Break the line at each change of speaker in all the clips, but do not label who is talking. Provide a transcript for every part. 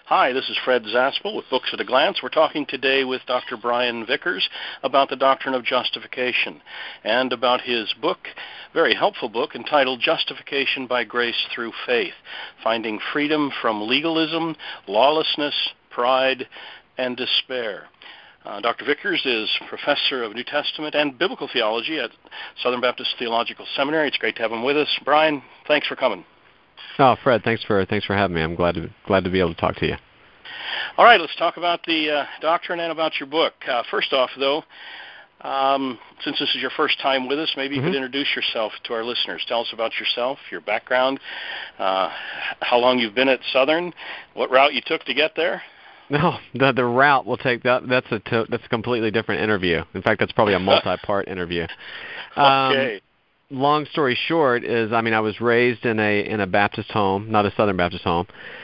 Hi, this is Fred Zaspel with Books at a Glance. We're talking today with Dr. Brian Vickers about the doctrine of justification and about his book, very helpful book, entitled Justification by Grace Through Faith, Finding Freedom from Legalism, Lawlessness, Pride, and Despair. Dr. Vickers is professor of New Testament and Biblical Theology at Southern Baptist Theological Seminary. It's great to have him with us. Brian, thanks for coming.
Oh, Fred, thanks for having me. I'm glad to be able to talk to you.
All right, let's talk about the doctrine and about your book. First off, though, since this is your first time with us, maybe you could introduce yourself to our listeners. Tell us about yourself, your background, how long you've been at Southern, what route you took to get there.
No, the route will take that. That's a completely different interview. In fact, that's probably a multi-part interview.
Okay.
Long story short is, I was raised in a Baptist home, not a Southern Baptist home.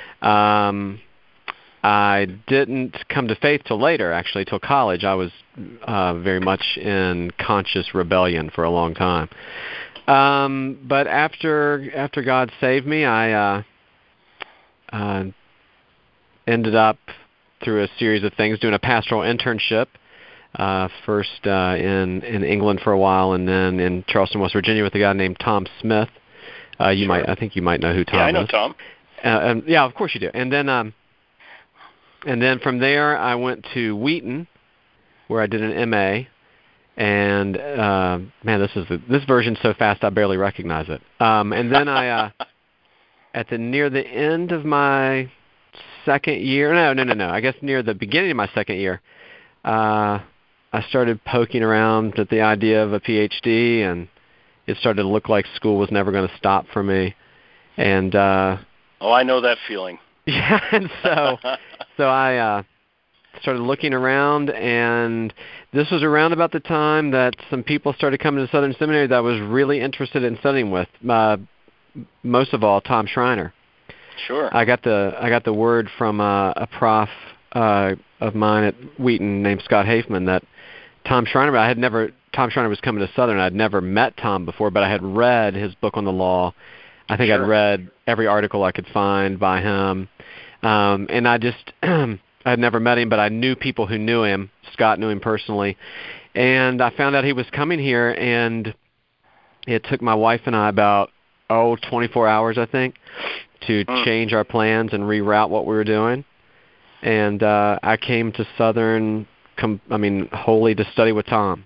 I didn't come to faith till later, actually, till college. I was very much in conscious rebellion for a long time. But after God saved me, I ended up through a series of things doing a pastoral internship. First in England for a while, and then in Charleston, West Virginia, with a guy named Tom Smith.
Sure.
I think you might know who Tom is.
Yeah, I know Tom.
Yeah, of course you do. And then from there, I went to Wheaton, where I did an MA. And man, this version's so fast I barely recognize it. And then I, near the end of my second year, no, I guess near the beginning of my second year, I started poking around at the idea of a PhD, and it started to look like school was never going to stop for me. And
I know that feeling.
Yeah, and so I started looking around, and this was around about the time that some people started coming to Southern Seminary that I was really interested in studying with. Most of all, Tom Schreiner.
Sure.
I got the word from a prof of mine at Wheaton named Scott Hafeman that Tom Schreiner was coming to Southern. I'd never met Tom before, but I had read his book on the law. I think
Sure.
I'd read every article I could find by him. And I just I'd never met him, but I knew people who knew him. Scott knew him personally. And I found out he was coming here, and it took my wife and I about 24 hours, I think, to change our plans and reroute what we were doing. And I came to Southern, wholly to study with Tom.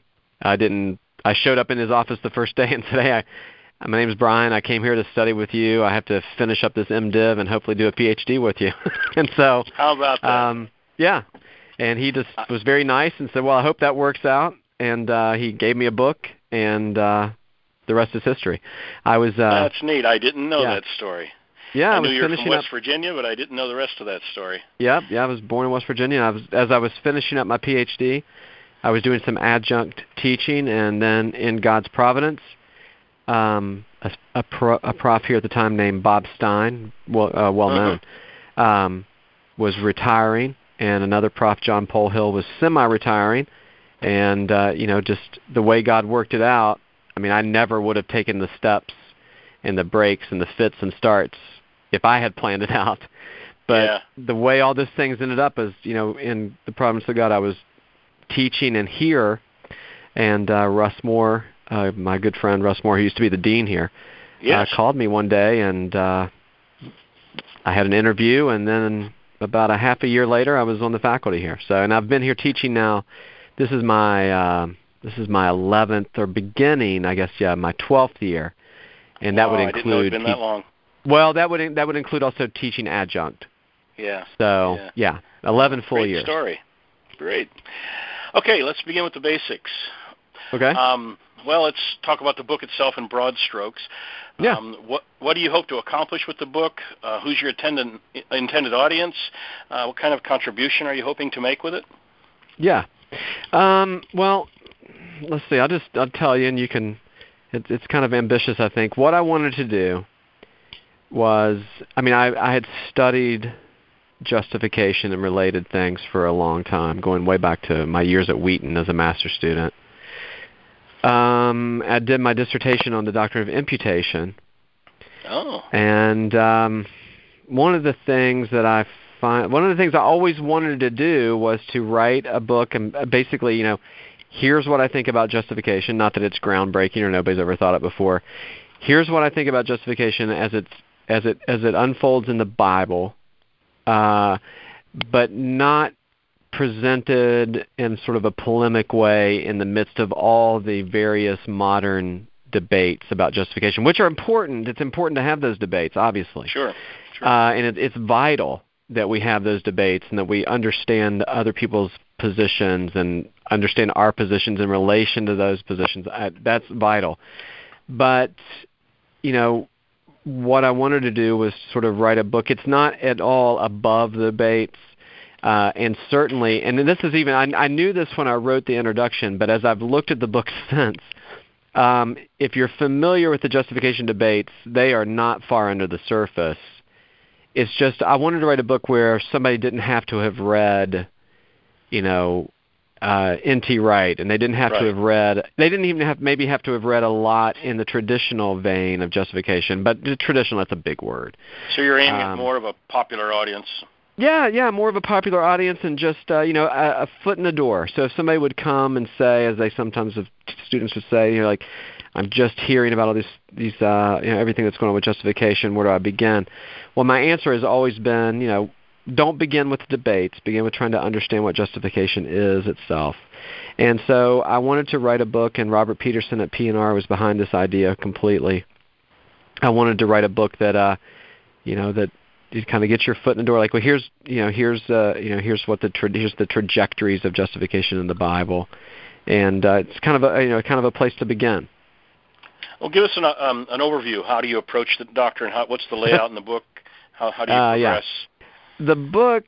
I showed up in his office the first day and said, "Hey, my name is Brian. I came here to study with you. I have to finish up this MDiv and hopefully do a PhD with you." And so,
how about that?
Yeah. And he just was very nice and said, "Well, I hope that works out." And he gave me a book, and the rest is history.
That's neat. I didn't know that story.
Yeah,
I knew you were from West Virginia, but I didn't know the rest of that story.
Yeah, I was born in West Virginia. As I was finishing up my PhD, I was doing some adjunct teaching, and then in God's providence, a prof here at the time named Bob Stein, well known, was retiring, and another prof, John Polhill, was semi-retiring, and just the way God worked it out, I never would have taken the steps and the breaks and the fits and starts if I had planned it out. But the way all these things ended up is, in the providence of God, I was teaching in here, and Russ Moore, my good friend Russ Moore, who used to be the dean here, called me one day, and I had an interview, and then about a half a year later, I was on the faculty here. So, and I've been here teaching now. This is my 11th, or beginning, I guess, my 12th year, and that would include.
I didn't know it'd been that long.
Well, that would include also teaching adjunct.
Yeah.
So 11 full years.
Great story. Great. Okay, let's begin with the basics.
Okay.
Well, let's talk about the book itself in broad strokes.
Yeah.
What do you hope to accomplish with the book? Who's your intended audience? What kind of contribution are you hoping to make with it?
Yeah. Well, let's see. I'll tell you, and you can. It's kind of ambitious, I think. What I wanted to do was, I had studied justification and related things for a long time, going way back to my years at Wheaton as a master's student. I did my dissertation on the doctrine of imputation.
Oh.
And one of the things that I one of the things I always wanted to do was to write a book and basically, here's what I think about justification. Not that it's groundbreaking or nobody's ever thought it before. Here's what I think about justification as it unfolds in the Bible, but not presented in sort of a polemic way in the midst of all the various modern debates about justification, which are important. It's important to have those debates, obviously.
Sure.
And it's vital that we have those debates and that we understand other people's positions and understand our positions in relation to those positions. That's vital. But, what I wanted to do was sort of write a book. It's not at all above the debates. And certainly, and this is even, I knew this when I wrote the introduction, but as I've looked at the book since, if you're familiar with the justification debates, they are not far under the surface. It's just I wanted to write a book where somebody didn't have to have read, N.T. Wright, and they didn't have to have read. They didn't even have to have read a lot in the traditional vein of justification. But the traditional, that's a big word.
So you're aiming at more of a popular audience.
Yeah, more of a popular audience and just a foot in the door. So if somebody would come and say, as they sometimes students would say, I'm just hearing about all these everything that's going on with justification. Where do I begin? Well, my answer has always been, don't begin with debates. Begin with trying to understand what justification is itself. And so I wanted to write a book, and Robert Peterson at P&R was behind this idea completely. I wanted to write a book that that you kind of get your foot in the door. Like, well, here's the trajectories of justification in the Bible, and it's kind of a place to begin.
Well, give us an overview. How do you approach the doctrine? What's the layout in the book? How do you progress?
The book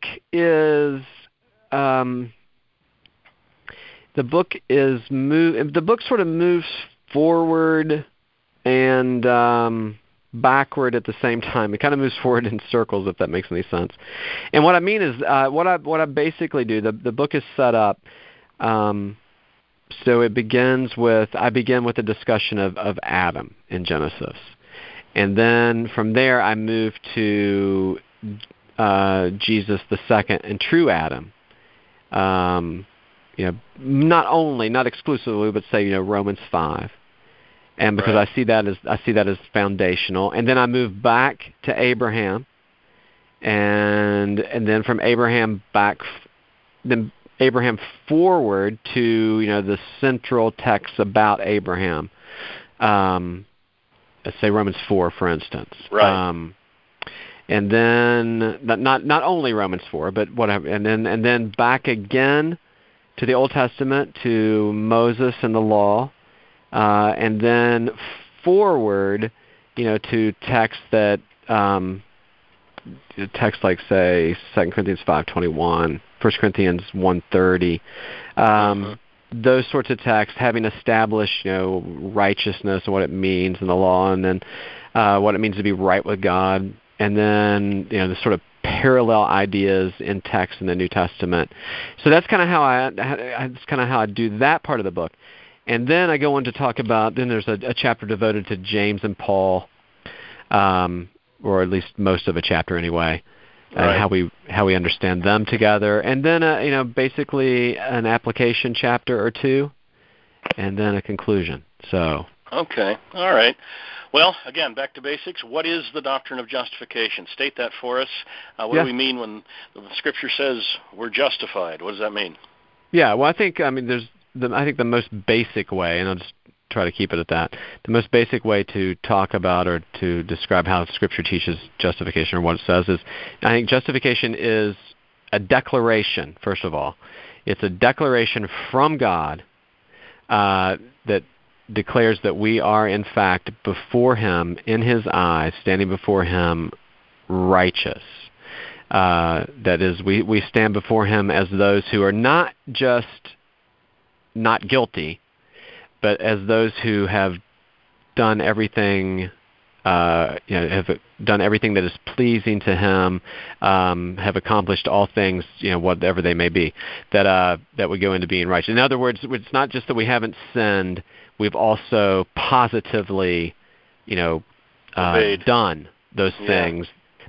sort of moves forward and backward at the same time. It kind of moves forward in circles, if that makes any sense. And what I mean is, what I basically do, the book is set up. So I begin with a discussion of Adam in Genesis, and then from there I move to Jesus the second and true Adam. Not exclusively, but say Romans 5. And because I see that as foundational, and then I move back to Abraham, and then from Abraham forward to the central text about Abraham. Let's say Romans 4, for instance.
Right.
And then not only Romans 4, but whatever, and then back again to the Old Testament, to Moses and the law. And then forward, to texts that texts like, say, 2 Corinthians 5:21, 1 Corinthians 1:30, those sorts of texts, having established righteousness and what it means in the law, and then what it means to be right with God, and then the sort of parallel ideas in text in the New Testament. So that's kind of how I do that part of the book. And then I go on to talk about, then there's a chapter devoted to James and Paul, or at least most of a chapter anyway, and how we understand them together. And then basically an application chapter or two, and then a conclusion. So. Okay.
All right. Well, again, back to basics. What is the doctrine of justification? State that for us. What do we mean when the Scripture says we're justified? What does that mean?
Yeah. Well, I think the most basic way, and I'll just try to keep it at that, the most basic way to talk about or to describe how Scripture teaches justification, or what it says, is I think justification is a declaration, first of all. It's a declaration from God that declares that we are, in fact, before Him, in His eyes, standing before Him, righteous. That is, we stand before Him as those who are not just not guilty, but as those who have done everything, have done everything that is pleasing to Him, have accomplished all things, whatever they may be, that would go into being righteous. In other words, it's not just that we haven't sinned; we've also positively, done those things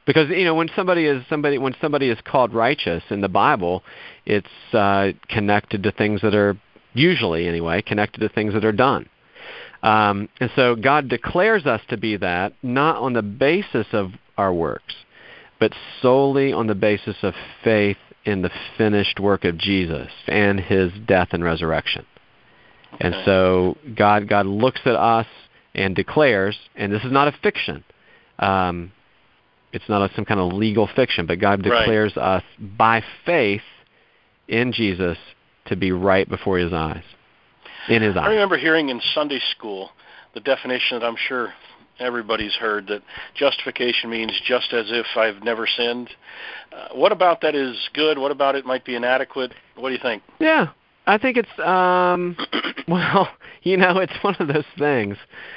Because when somebody is called righteous in the Bible, it's connected to things that are usually anyway connected to things that are done. And so God declares us to be that, not on the basis of our works, but solely on the basis of faith in the finished work of Jesus and His death and resurrection. Okay. And so God looks at us and declares, and this is not a fiction. It's not some kind of legal fiction, but God declares us by faith in Jesus to be right before His eyes. In His eyes.
I remember hearing in Sunday school the definition that I'm sure everybody's heard, that justification means just as if I've never sinned. What about that is good? What about it might be inadequate? What do you think?
Yeah, I think it's, well, it's one of those things.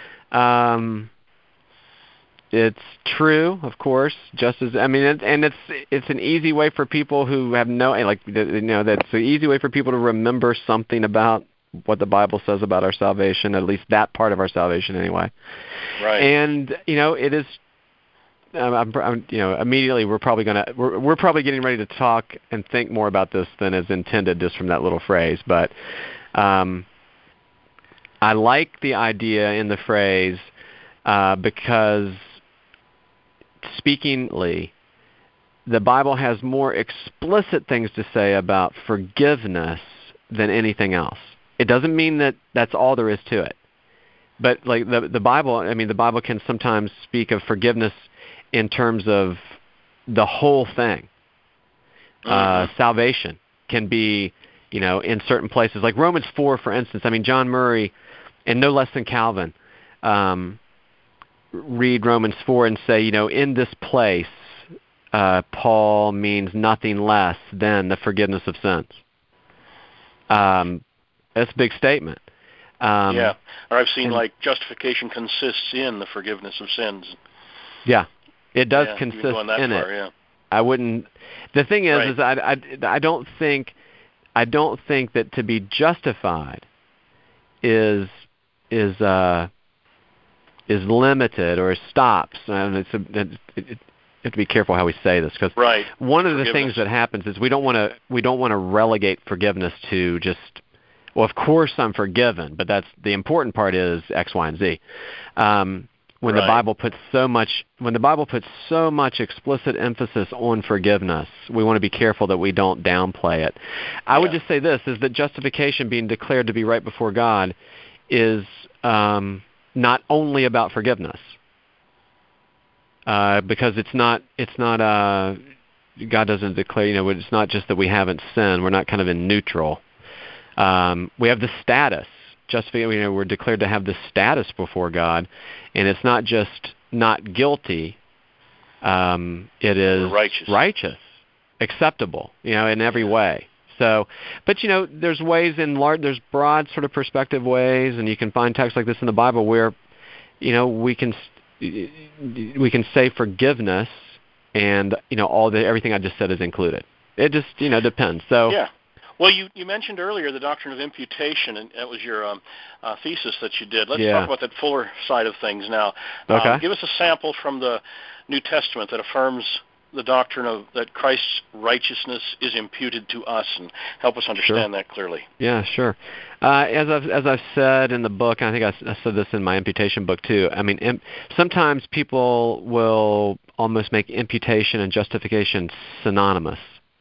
It's true, of course, just as, and it's an easy way for people who have that's an easy way for people to remember something about what the Bible says about our salvation, at least that part of our salvation anyway.
Right.
And, it is, immediately we're probably getting ready to talk and think more about this than is intended just from that little phrase. But I like the idea in the phrase because speakingly, the Bible has more explicit things to say about forgiveness than anything else. It doesn't mean that that's all there is to it. But like the Bible, the Bible can sometimes speak of forgiveness in terms of the whole thing. Salvation can be, in certain places, like Romans 4, for instance. John Murray, and no less than Calvin, read Romans 4 and say, in this place, Paul means nothing less than the forgiveness of sins. That's a big statement.
Or I've seen justification consists in the forgiveness of sins.
Yeah, it does consist in it.
Yeah.
I wouldn't. The thing is I don't think that to be justified is limited or stops. And you have to be careful how we say this, because one of the things that happens is we don't want to relegate forgiveness to just, well, of course I'm forgiven, but that's the important part is X, Y, and Z. When the Bible puts so much explicit emphasis on forgiveness, we want to be careful that we don't downplay it. I would just say this, is that justification, being declared to be right before God, is not only about forgiveness. Because it's not God doesn't declare, it's not just that we haven't sinned. We're not kind of in neutral. We have the status. We're declared to have the status before God, and it's not just not guilty. It is righteous, acceptable, in every way. So, but there's ways there's broad sort of perspective ways, and you can find texts like this in the Bible where, we can say forgiveness, and everything I just said is included. It just depends. So
yeah. Well, you mentioned earlier the doctrine of imputation, and that was your thesis that you did. Let's talk about that fuller side of things now.
Okay.
Give us a sample from the New Testament that affirms the doctrine that Christ's righteousness is imputed to us, and help us understand that clearly.
Yeah, sure. As I've said in the book, and I think I said this in my imputation book too. Sometimes people will almost make imputation and justification synonymous.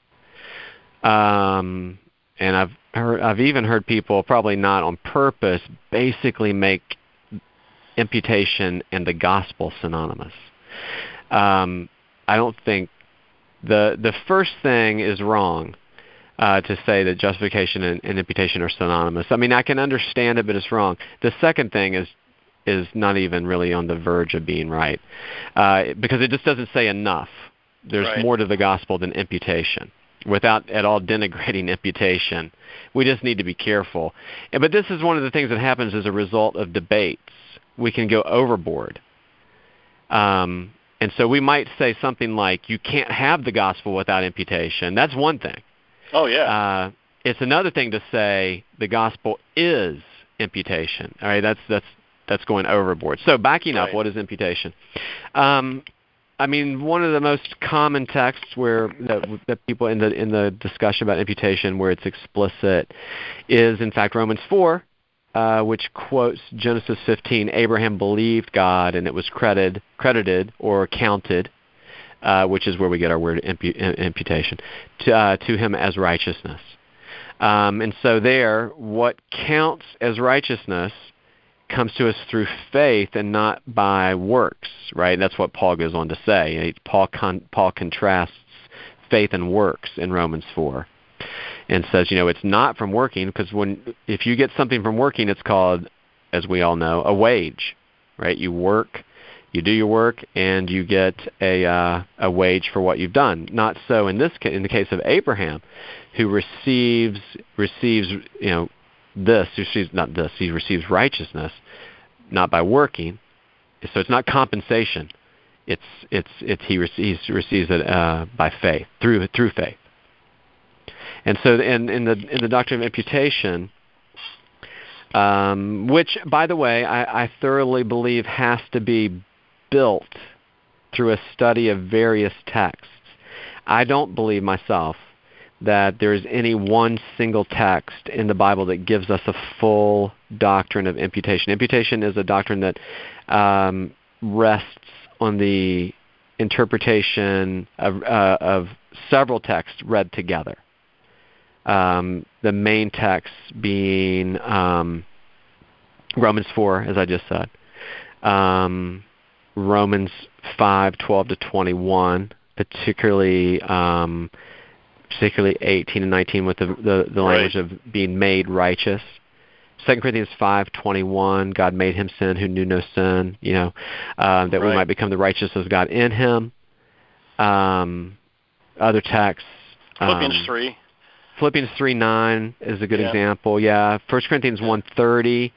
And I've even heard people, probably not on purpose, basically make imputation and the gospel synonymous. I don't think the first thing is wrong to say that justification and imputation are synonymous. I can understand it, but it's wrong. The second thing is not even really on the verge of being right, because it just doesn't say enough. There's more to the gospel than imputation. Without at all denigrating imputation, we just need to be careful. But this is one of the things that happens as a result of debates. We can go overboard. And so we might say something like, you can't have the gospel without imputation. That's one thing.
Oh, yeah.
It's another thing to say the gospel is imputation. All right, that's going overboard. So backing up, what is imputation? I mean, one of the most common texts where that people in the discussion about imputation where it's explicit is in fact Romans 4, which quotes Genesis 15. Abraham believed God, and it was credited or counted, which is where we get our word imputation, to him as righteousness. And so there, what counts as righteousness comes to us through faith and not by works, right? That's what Paul goes on to say. Paul contrasts faith and works in Romans 4 and says, it's not from working, because if you get something from working, it's called, as we all know, a wage, right? You work, you do your work, and you get a wage for what you've done. Not so in the case of Abraham, who receives he receives righteousness, not by working. So it's not compensation. He receives it by faith, through faith. And so in the doctrine of imputation, which, by the way, I thoroughly believe has to be built through a study of various texts. I don't believe myself that there is any one single text in the Bible that gives us a full doctrine of imputation. Imputation is a doctrine that rests on the interpretation of several texts read together. The main text being Romans 4, as I just said, Romans 5:12 to 21, particularly 18 and 19 with the language of being made righteous. 2 Corinthians 5:21, God made him sin who knew no sin, that we might become the righteousness of God in him. Other texts. Philippians 3:9 is a good example. Yeah. 1 Corinthians 1:30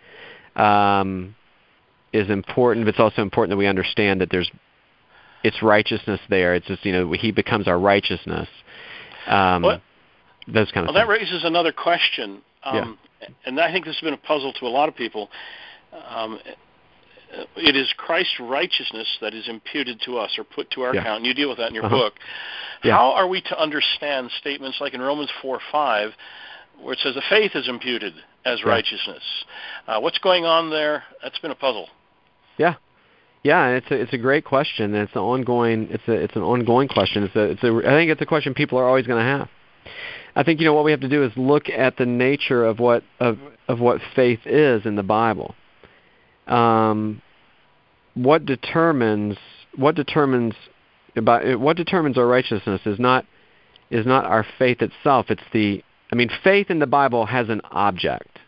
is important, but it's also important that we understand that it's righteousness there. It's just, he becomes our righteousness. Those kind of things.
That raises another question, and I think this has been a puzzle to a lot of people. It is Christ's righteousness that is imputed to us or put to our account, and you deal with that in your book. Yeah. How are we to understand statements like in Romans 4:5, where it says the faith is imputed as righteousness? What's going on there? That's been a puzzle.
Yeah, it's a great question. And it's an ongoing question. I think it's a question people are always going to have. I think what we have to do is look at the nature of what faith is in the Bible. What determines our righteousness is not our faith itself. Faith in the Bible has an object.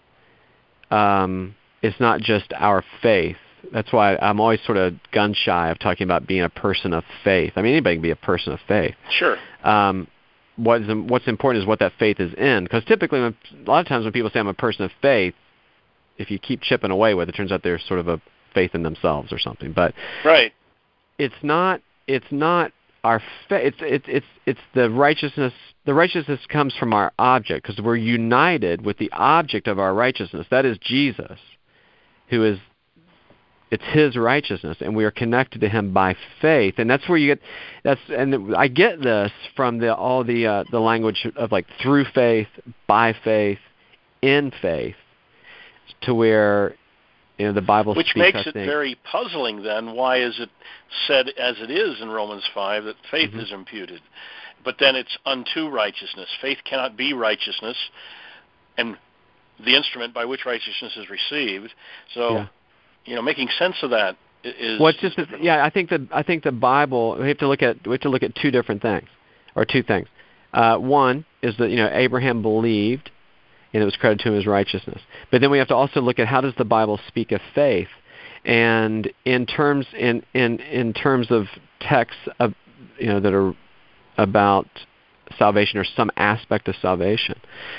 It's not just our faith. That's why I'm always sort of gun shy of talking about being a person of faith. Anybody can be a person of faith.
Sure.
What's important is what that faith is in. Because typically, a lot of times when people say I'm a person of faith, if you keep chipping away with it, turns out they're sort of a faith in themselves or something. But it's not our faith. It's the righteousness. The righteousness comes from our object, because we're united with the object of our righteousness. That is Jesus, who is. It's his righteousness, and we are connected to him by faith, and that's where you get. And I get this from the language of like through faith, by faith, in faith, to where the Bible
which
speaks.
Makes it very puzzling. Then why is it said as it is in Romans 5 that faith is imputed, but then it's unto righteousness? Faith cannot be righteousness, and the instrument by which righteousness is received. So. Yeah. Making sense of that is.
Well, it's just I think the Bible. We have to look at two different things, or two things. One is that Abraham believed, and it was credited to him as righteousness. But then we have to also look at how does the Bible speak of faith, and in terms of texts of that are about salvation or some aspect of salvation.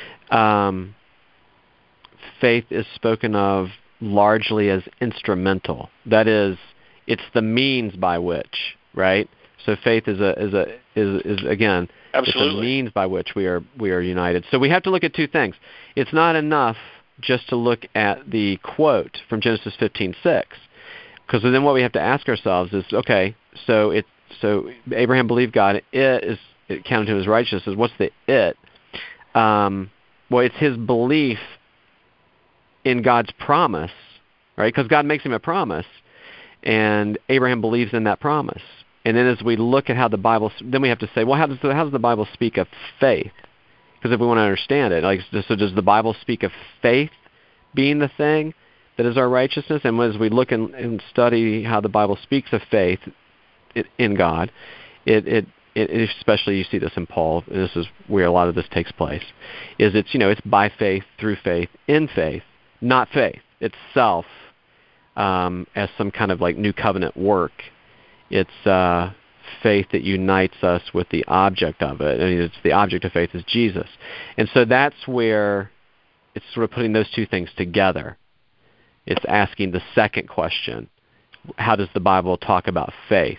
Faith is spoken of largely as instrumental. That is, it's the means by which, right? So faith is again,
absolutely,
it's a means by which we are united. So we have to look at two things. It's not enough just to look at the quote from Genesis 15:6, because then what we have to ask ourselves is, okay, so Abraham believed God. It counted to his righteousness. What's the it? Well, it's his belief in God's promise, right? Because God makes him a promise, and Abraham believes in that promise. And then as we look at how the Bible, then we have to say, well, how does the Bible speak of faith? Because if we want to understand it, so does the Bible speak of faith being the thing that is our righteousness? And as we look and study how the Bible speaks of faith in God, it especially you see this in Paul, and this is where a lot of this takes place, is it's by faith, through faith, in faith, not faith itself as some kind of like new covenant work. It's faith that unites us with the object of it. I mean, it's the object of faith is Jesus. And so that's where it's sort of putting those two things together. It's asking the second question, how does the Bible talk about faith?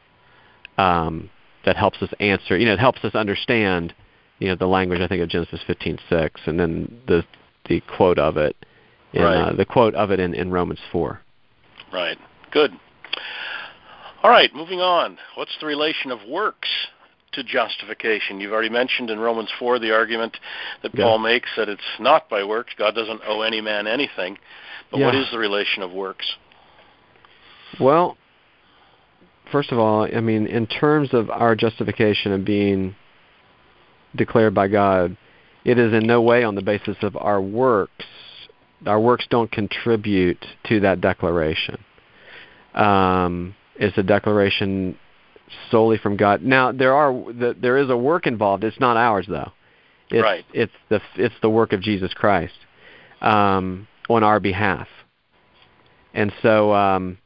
That helps us answer, it helps us understand, the language, I think, of Genesis 15:6, and then the quote of it, in Romans 4.
Right. Good. All right, moving on. What's the relation of works to justification? You've already mentioned in Romans 4 the argument that Paul makes that it's not by works. God doesn't owe any man anything. But what is the relation of works?
Well, first of all, I mean, in terms of our justification and being declared by God, it is in no way on the basis of our works. Our works don't contribute to that declaration. It's a declaration solely from God. Now, there is a work involved. It's not ours, though. It's the work of Jesus Christ on our behalf. And so,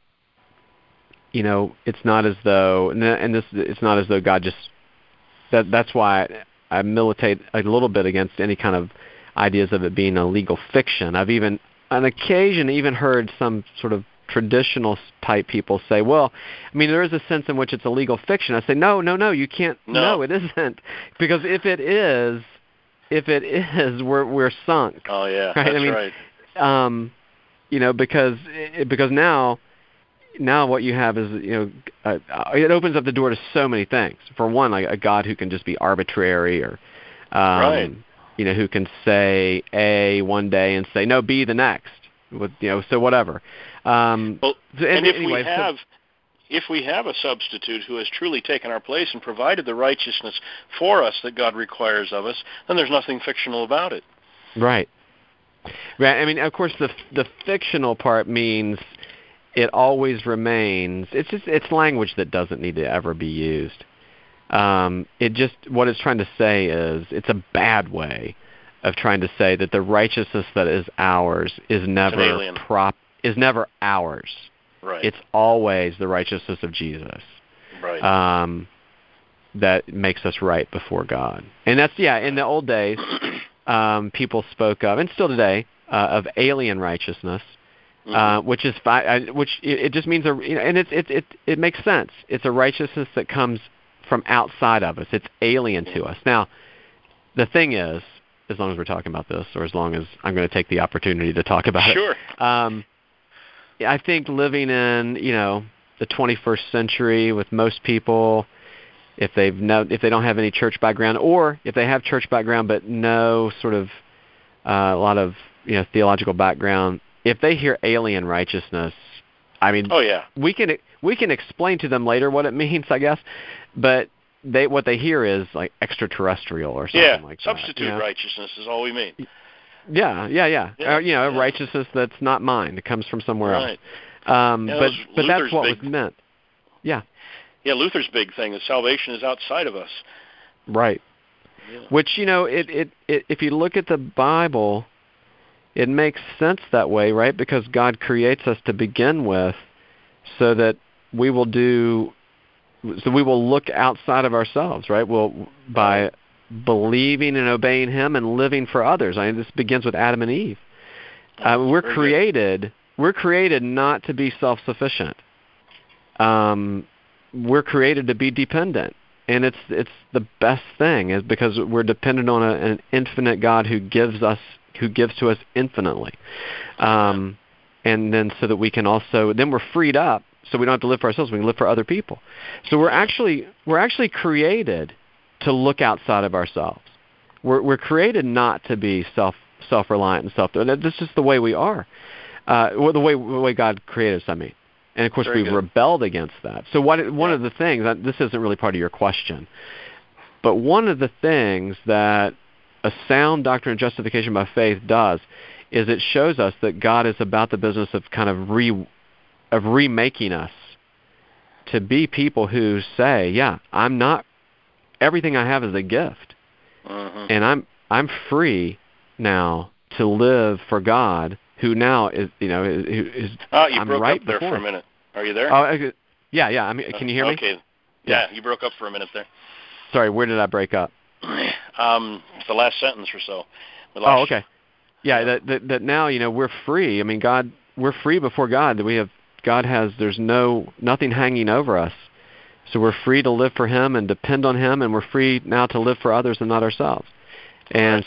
it's not as though, it's not as though God just. That's why I militate a little bit against any kind of ideas of it being a legal fiction. I've even, on occasion, heard some sort of traditional type people say, well, I mean, there is a sense in which it's a legal fiction. I say, no, you can't. No, it isn't, because if it is, we're sunk.
Oh yeah,
right? Right. Because now what you have is it opens up the door to so many things. For one, like a God who can just be arbitrary, or who can say A one day and say no B the next. So whatever.
If we have a substitute who has truly taken our place and provided the righteousness for us that God requires of us, then there's nothing fictional about it.
Right. Right. I mean, of course, the fictional part means it always remains. It's language that doesn't need to ever be used. What it's trying to say is it's a bad way of trying to say that the righteousness that is ours is never ours.
Right.
It's always the righteousness of Jesus.
Right.
That makes us right before God. And that's in the old days, people spoke of, and still today, of alien righteousness. Which is which it just means and it makes sense. It's a righteousness that comes from outside of us. It's alien to us. Now, the thing is, as long as we're talking about this, or as long as I'm going to take the opportunity to talk about
it,
I think living in the 21st century with most people, if they don't have any church background, or if they have church background but no sort of a lot of theological background. If they hear alien righteousness, I mean, we can explain to them later what it means, I guess, but what they hear is like extraterrestrial or something like that.
Substitute righteousness is all we mean.
Righteousness that's not mine. It comes from somewhere else. But that's what was meant. Yeah.
Yeah, Luther's big thing is salvation is outside of us.
Right. Yeah. Which if you look at the Bible, it makes sense that way, right? Because God creates us to begin with, so that we will look outside of ourselves, right? By believing and obeying Him and living for others. I mean, this begins with Adam and Eve. We're created not to be self-sufficient. We're created to be dependent, and it's the best thing, is because we're dependent on an infinite God who gives to us infinitely, and then so that we can also, then we're freed up so we don't have to live for ourselves. We can live for other people. So we're actually created to look outside of ourselves. We're created not to be self-reliant and This is just the way we are. The way God created us, I mean. And of course, we've rebelled against that. So one of the things, this isn't really part of your question, but one of the things that a sound doctrine of justification by faith does is it shows us that God is about the business of kind of remaking us to be people who say, yeah, I'm not, everything I have is a gift, and I'm free now to live for God, who now is,
you
I'm
broke
right
up there
before.
For a minute. Are you there?
Yeah. I mean, can you hear me?
Okay. Yeah, you broke up for a minute there.
Sorry, where did I break up?
The last sentence or so.
Okay. Yeah, that now, we're free. I mean, we're free before God. There's nothing hanging over us. So we're free to live for Him and depend on Him, and we're free now to live for others and not ourselves. And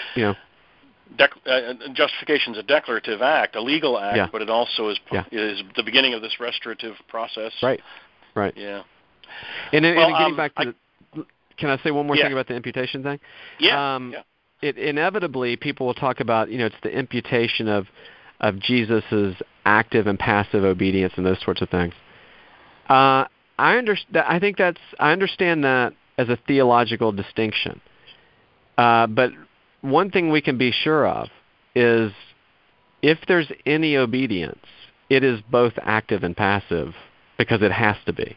justification is a declarative act, a legal act, but it also is the beginning of this restorative process.
Right.
Yeah.
And getting back to can I say one more thing about the imputation thing?
Yeah.
It inevitably people will talk about, it's the imputation of Jesus's active and passive obedience and those sorts of things. I understand that as a theological distinction. But one thing we can be sure of is if there's any obedience, it is both active and passive because it has to be.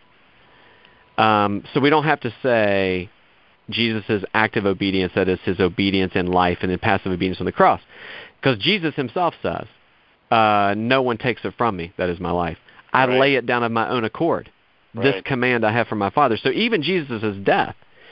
So we don't have to say Jesus' active obedience, that is His obedience in life, and in passive obedience on the cross. Because Jesus Himself says, no one takes it from me, that is my life. I lay it down of my own accord. This command I have from my Father. So even Jesus' death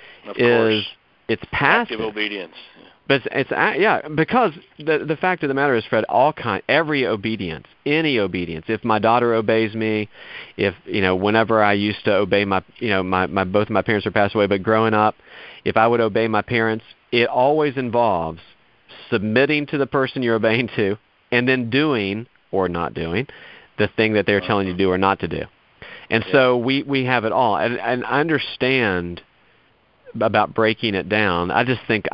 it's passive.
Active obedience.
But because the fact of the matter is, Fred, every obedience, any obedience. If my daughter obeys me, if whenever I used to obey my both of my parents are passed away, but growing up, if I would obey my parents, it always involves submitting to the person you're obeying to, and then doing or not doing the thing that they're telling you to do or not to do. And so we have it all, and I understand about breaking it down. I think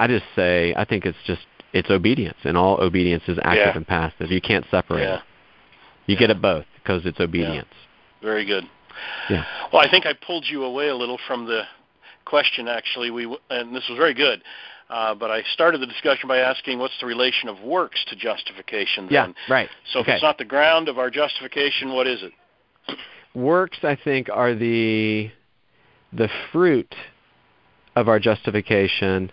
it's obedience, and all obedience is active and passive. You can't separate it. You get it both because it's obedience.
Yeah. Very good.
Yeah.
Well, I think I pulled you away a little from the question, actually. And this was very good. But I started the discussion by asking, what's the relation of works to justification then?
Yeah, right.
So if it's not the ground of our justification, what is it?
Works, I think, are the fruit of our justification,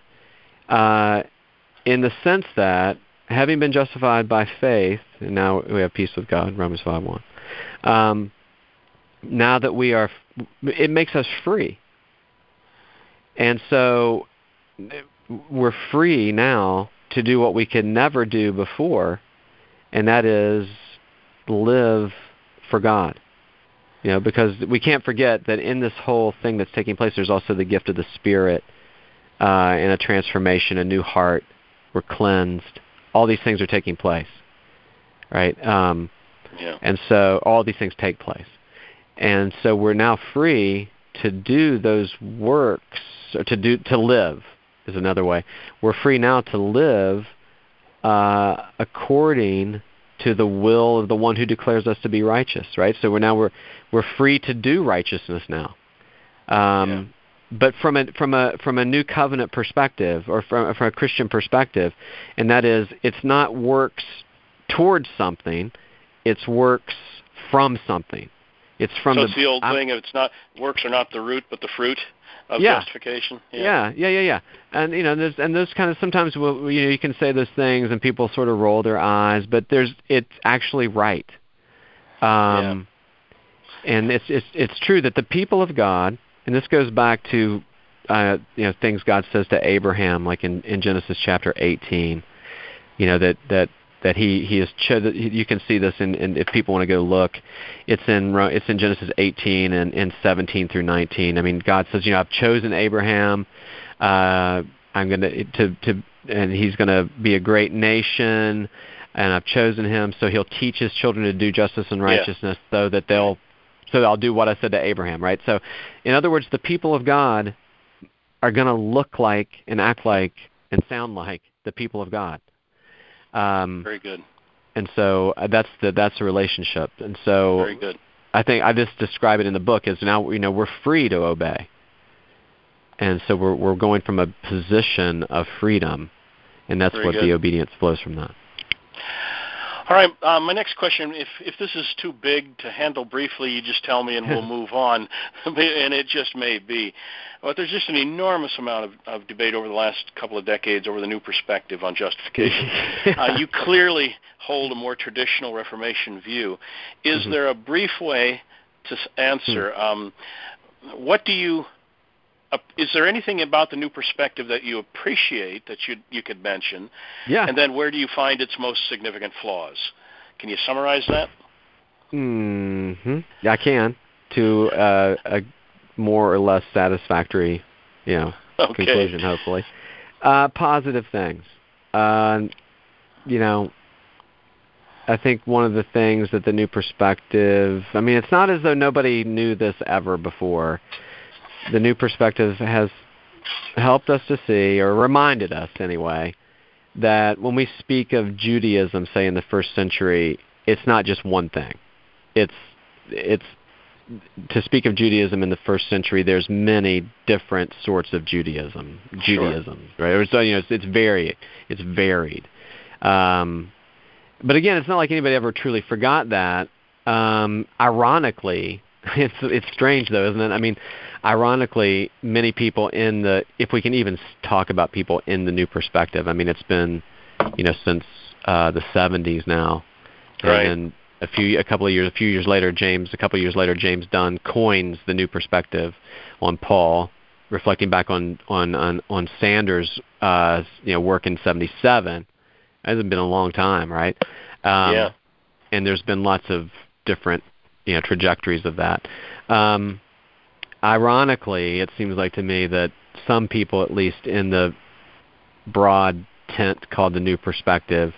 in the sense that having been justified by faith, and now we have peace with God, Romans 5:1. Now that it makes us free, and so we're free now to do what we could never do before, and that is live for God. Because we can't forget that in this whole thing that's taking place, there's also the gift of the Spirit and a transformation, a new heart. We're cleansed. All these things are taking place, right? And so all these things take place. And so we're now free to do those works, or to live is another way. We're free now to live according to the will of the one who declares us to be righteous, right? So we're free to do righteousness now. But from a new covenant perspective, or from a Christian perspective, and that is, it's not works towards something, it's works from something. It's
the old thing of, it's not, works are not the root but the fruit of justification.
Yeah. And and those kind of, sometimes you can say those things and people sort of roll their eyes, but it's actually right. And it's true that the people of God, and this goes back to things God says to Abraham, like in Genesis chapter 18, that he has chosen. You can see this in if people want to go look, it's in Genesis 18 and 17 through 19. I mean, God says, I've chosen Abraham. I'm going and he's going to be a great nation, and I've chosen him so he'll teach his children to do justice and righteousness, so that they'll so I'll do what I said to Abraham, right? So, in other words, the people of God are going to look like and act like and sound like the people of God.
Very good.
And so that's the relationship. And so
very good.
I think I just describe it in the book as now we're free to obey. And so we're going from a position of freedom, and that's what the obedience flows from that.
All right. My next question, if this is too big to handle briefly, you just tell me and we'll move on, and it just may be. But there's just an enormous amount of debate over the last couple of decades over the new perspective on justification. You clearly hold a more traditional Reformation view. Is there a brief way to answer? What do you... is there anything about the new perspective that you appreciate that you could mention?
Yeah.
And then where do you find its most significant flaws? Can you summarize that?
Yeah, I can, to a more or less satisfactory, conclusion, hopefully. Positive things. I think one of the things that the new perspective, it's not as though nobody knew this ever before. The new perspective has helped us to see, or reminded us anyway, that when we speak of Judaism, say in the first century, it's not just one thing. It's to speak of Judaism in the first century, there's many different sorts of Judaism, right? So it's varied. But again, it's not like anybody ever truly forgot that. Ironically, it's strange though, isn't it? Ironically, many people if we can even talk about people in the new perspective, it's been, since the 70s now.
Right.
And a few years later, James Dunn coins the new perspective on Paul, reflecting back on Sanders' work in '77. It hasn't been a long time, right?
Yeah.
And there's been lots of different trajectories of that. Ironically, it seems like to me that some people, at least in the broad tent called the new perspective,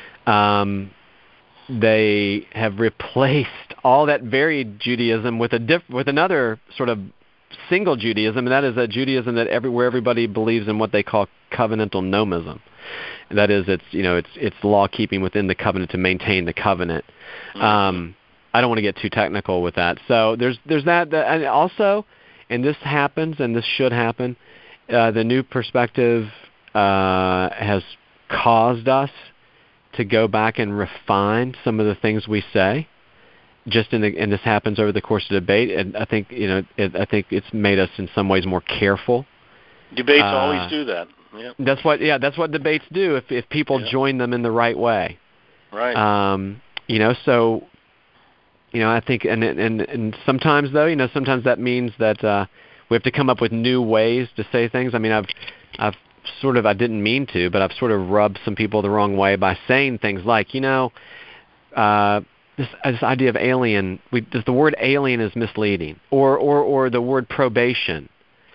they have replaced all that varied Judaism with another sort of single Judaism, and that is a Judaism that everybody believes in what they call covenantal nomism. And that is, it's law keeping within the covenant to maintain the covenant. I don't want to get too technical with that. So there's that, and also, and this happens, and this should happen. The new perspective has caused us to go back and refine some of the things we say. And this happens over the course of debate, and I think I think it's made us in some ways more careful.
Debates always do that. Yep.
That's what debates do if people join them in the right way.
Right.
So I think, and sometimes though, sometimes that means that we have to come up with new ways to say things. I've sort of, I didn't mean to, but I've sort of rubbed some people the wrong way by saying things like, this idea of alien. The word alien is misleading, or the word probation.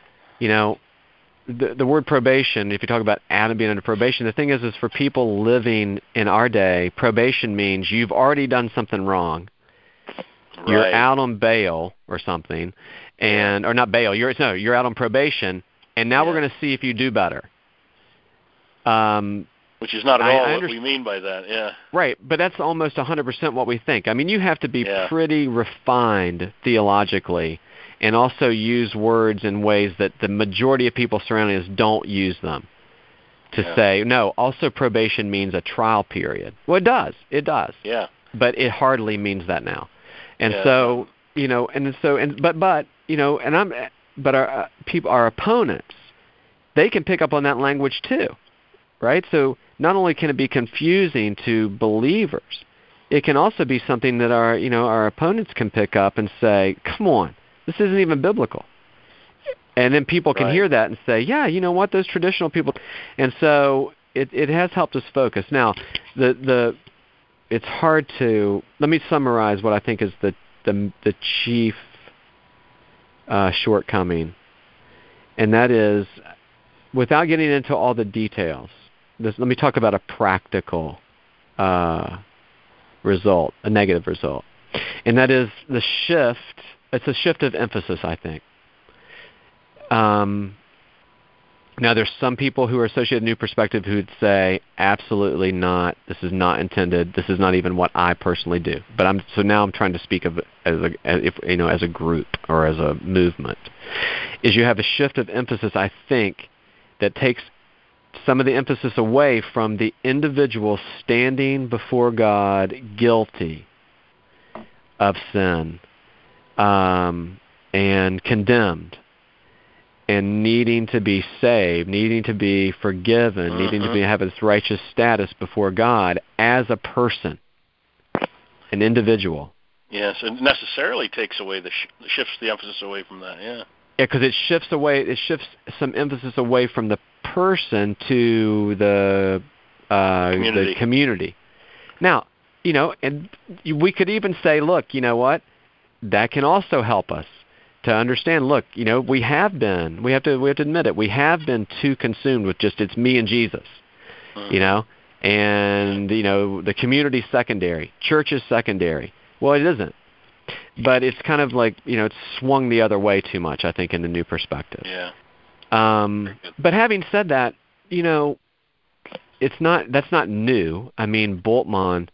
The word probation, if you talk about Adam being under probation, the thing is for people living in our day, probation means you've already done something wrong. Right. You're out on bail or something, or not bail. You're out on probation, and now we're going to see if you do better.
Which is not at all what we mean by that. Yeah.
Right, but that's almost 100% what we think. You have to be pretty refined theologically, and also use words in ways that the majority of people surrounding us don't use them. To say, no, also probation means a trial period. Well, it does.
Yeah.
But it hardly means that now. And our opponents, they can pick up on that language too, right? So not only can it be confusing to believers, it can also be something that our opponents can pick up and say, come on, this isn't even biblical. And then people can hear that and say, yeah, you know what, those traditional people. And so it has helped us focus. Now, it's hard to, let me summarize what I think is the chief shortcoming. And that is, without getting into all the details, let me talk about a practical result, a negative result. And that is the shift it's a shift of emphasis, I think. Now, there's some people who are associated with New Perspective who would say, absolutely not. This is not intended. This is not even what I personally do. But now I'm trying to speak of as a group or as a movement. Is you have a shift of emphasis, I think, that takes some of the emphasis away from the individual standing before God guilty of sin and condemned, and needing to be saved, needing to be forgiven, needing to have this righteous status before God as a person, an individual.
Yes, it necessarily takes away shifts the emphasis away from that. Yeah.
Yeah, because it shifts some emphasis away from the person to the community. Now, and we could even say, look, you know what? That can also help us to understand, look, we have to admit it, we have been too consumed with just it's me and Jesus, and the community's secondary, church is secondary. Well, it isn't, but it's kind of like it's swung the other way too much, I think, in the New Perspective.
Yeah.
But having said that, that's not new. I mean, Bultmann,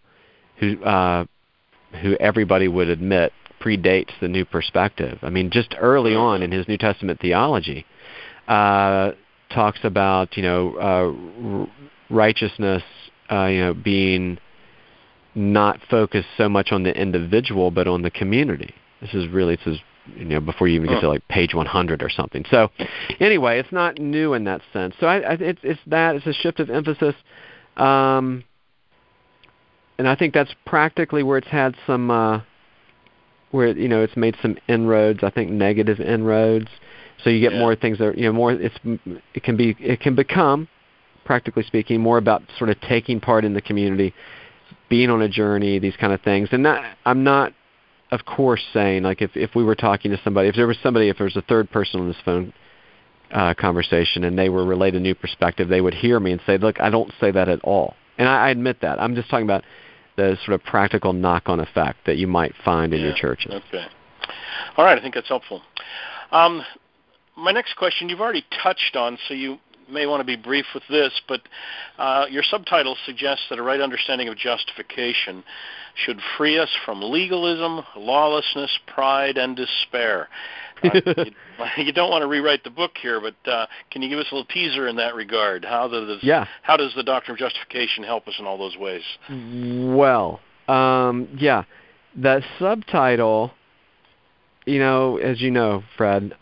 who everybody would admit predates the New Perspective. I mean, just early on in his New Testament theology, talks about righteousness, being not focused so much on the individual but on the community. This is before you even get to like page 100 or something. So, anyway, it's not new in that sense. So it's a shift of emphasis, and I think that's practically where it's had some. Where it's made some inroads, I think negative inroads. So you get more things that more. It can become, practically speaking, more about sort of taking part in the community, being on a journey, these kind of things. And I'm not, of course, saying like if we were talking to somebody, if there was a third person on this phone conversation and they were relayed a New Perspective, they would hear me and say, look, I don't say that at all. And I admit that. I'm just talking about the sort of practical knock-on effect that you might find in your churches.
Okay. All right, I think that's helpful. My next question you've already touched on, so you may want to be brief with this, but your subtitle suggests that a right understanding of justification should free us from legalism, lawlessness, pride, and despair. You don't want to rewrite the book here, but can you give us a little teaser in that regard? How does the doctrine of justification help us in all those ways?
Well, the subtitle, as you know, Fred,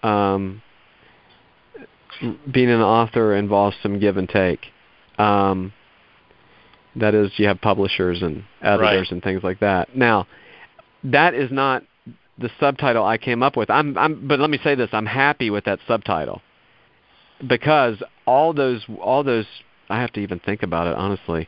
being an author involves some give and take. That is, you have publishers and editors and things like that. Now, that is not the subtitle I came up with. But let me say this: I'm happy with that subtitle because all those I have to even think about it honestly.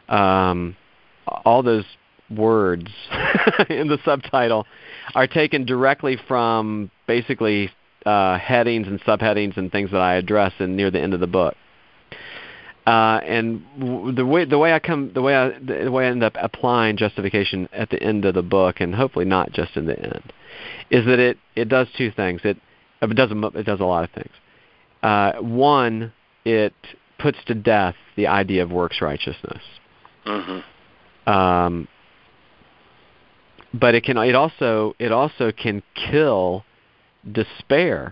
All those words in the subtitle are taken directly from basically headings and subheadings and things that I address near the end of the book. And the way I end up applying justification at the end of the book, and hopefully not just in the end, is that it does two things. It does a lot of things. One, it puts to death the idea of works righteousness. But it also can kill despair.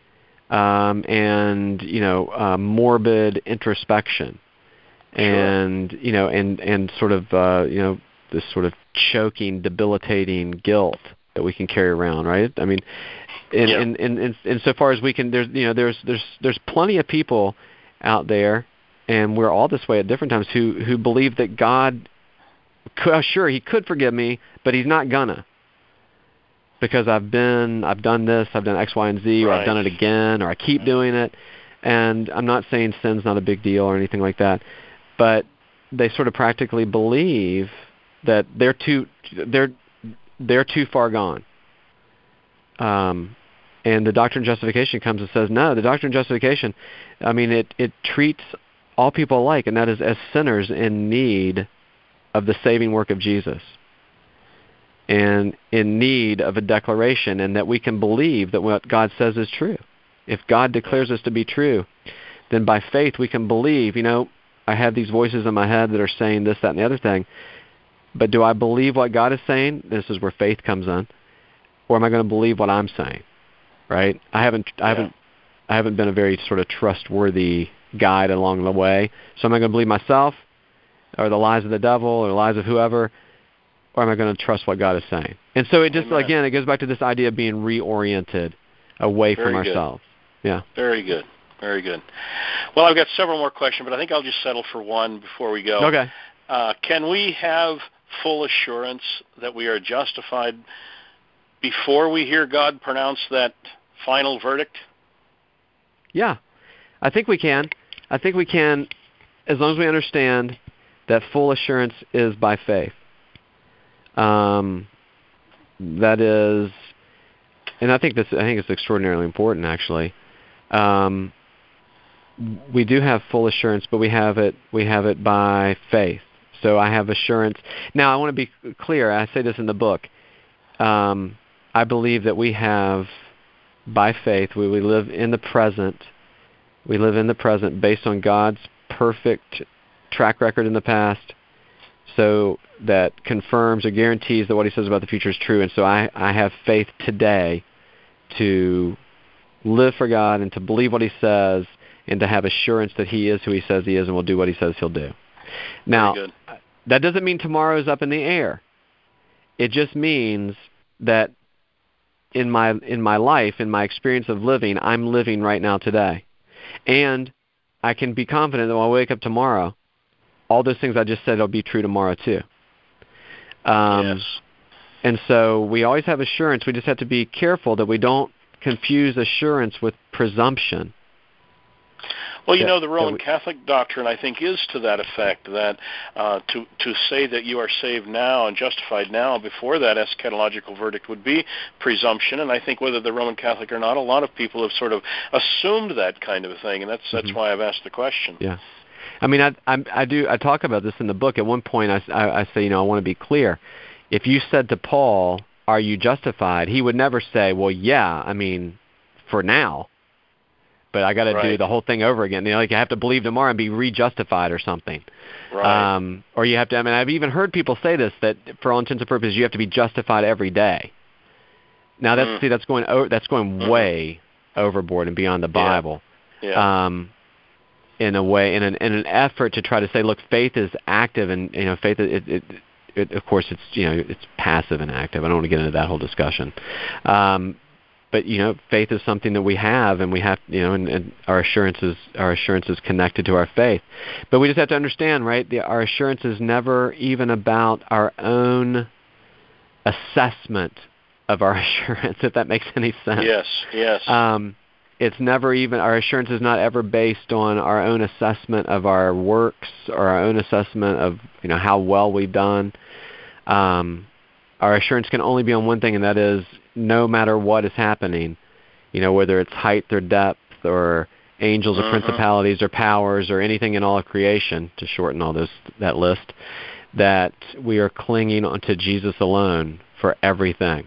And morbid introspection, and and sort of this sort of choking, debilitating guilt that we can carry around, right? I mean, in so far as we can, there's plenty of people out there, and we're all this way at different times who believe that God, He could forgive me, but He's not gonna. Because I've done this, I've done X, Y, and Z, or I've done it again, or I keep doing it. And I'm not saying sin's not a big deal or anything like that, but they sort of practically believe that they're too far gone. And the doctrine of justification comes and says, no, the doctrine of justification, I mean, it treats all people alike, and that is as sinners in need of the saving work of Jesus. and in need of a declaration, and that we can believe that what God says is true. If God declares us to be true, then by faith we can believe, I have these voices in my head that are saying this, that, and the other thing, but do I believe what God is saying? This is where faith comes in. Or am I going to believe what I'm saying? Right? I haven't been a very sort of trustworthy guide along the way. So am I going to believe myself, or the lies of the devil, or the lies of whoever, or am I going to trust what God is saying? And so it just, again, it goes back to this idea of being reoriented away from ourselves. Yeah.
Very good. Very good. Well, I've got several more questions, but I think I'll just settle for one before we go.
Okay.
Can we have full assurance that we are justified before we hear God pronounce that final verdict?
Yeah, I think we can. I think we can, as long as we understand that full assurance is by faith. That is, and I think it's extraordinarily important, actually. We do have full assurance, but we have it by faith. So I have assurance. Now, I want to be clear. I say this in the book. I believe that we have, by faith, we live in the present. We live in the present based on God's perfect track record in the past, so that confirms or guarantees that what He says about the future is true. And so I have faith today to live for God and to believe what He says and to have assurance that He is who He says He is and will do what He says He'll do. Now, that doesn't mean tomorrow is up in the air. It just means that in my life, in my experience of living, I'm living right now today. And I can be confident that when I wake up tomorrow, all those things I just said will be true tomorrow too.
Yes.
And so we always have assurance. We just have to be careful that we don't confuse assurance with presumption.
Well, the Roman Catholic doctrine, I think, is to that effect, that to say that you are saved now and justified now before that eschatological verdict would be presumption. And I think whether they're Roman Catholic or not, a lot of people have sort of assumed that kind of a thing, and that's why I've asked the question.
Yeah. I mean, I talk about this in the book. At one point, I say, I want to be clear. If you said to Paul, "Are you justified?" he would never say, "Well, yeah, I mean, for now, but I got to do the whole thing over again." Like I have to believe tomorrow and be re-justified or something.
Right.
Or you have to. I mean, I've even heard people say this, that for all intents and purposes, you have to be justified every day. Now that's going way overboard and beyond the Bible.
Yeah.
In a way, in an effort to try to say, look, faith is active, and faith it of course it's passive and active. I don't want to get into that whole discussion. But faith is something that we have, and we have, and our assurance is connected to our faith. But we just have to understand, right? Our assurance is never even about our own assessment of our assurance, if that makes any sense.
Yes.
It's never even, our assurance is not ever based on our own assessment of our works or our own assessment of how well we've done. Our assurance can only be on one thing, and that is, no matter what is happening, whether it's height or depth or angels or principalities or powers or anything in all of creation, to shorten that list, that we are clinging onto Jesus alone for everything.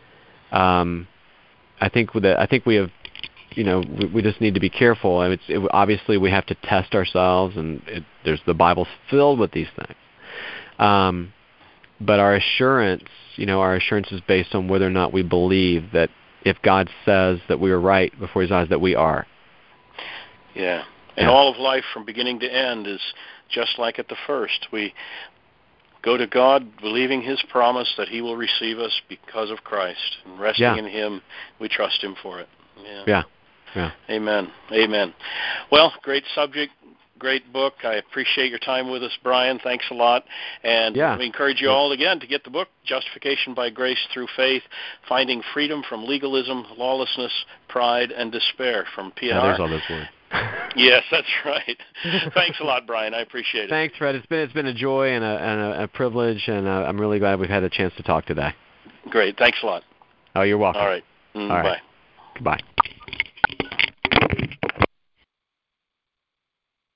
I think we have, we just need to be careful. I mean, obviously we have to test ourselves, and there's the Bible's filled with these things. But our assurance is based on whether or not we believe that if God says that we are right before His eyes, that we are.
Yeah. And all of life from beginning to end is just like at the first. We go to God believing His promise that He will receive us because of Christ. And resting in Him, we trust Him for it.
Yeah.
Amen. Well, great subject. Great book. I appreciate your time with us, Brian. Thanks a lot. And we encourage you all again to get the book, Justification by Grace Through Faith, Finding Freedom from Legalism, Lawlessness, Pride, and Despair from PNR.
There's all those words.
Yes, that's right. Thanks a lot, Brian. I appreciate it.
Thanks, Fred. It's been a joy and a privilege, and I'm really glad we've had a chance to talk today.
Great. Thanks a lot.
Oh, you're welcome.
All right.
All right.
Bye.
Goodbye.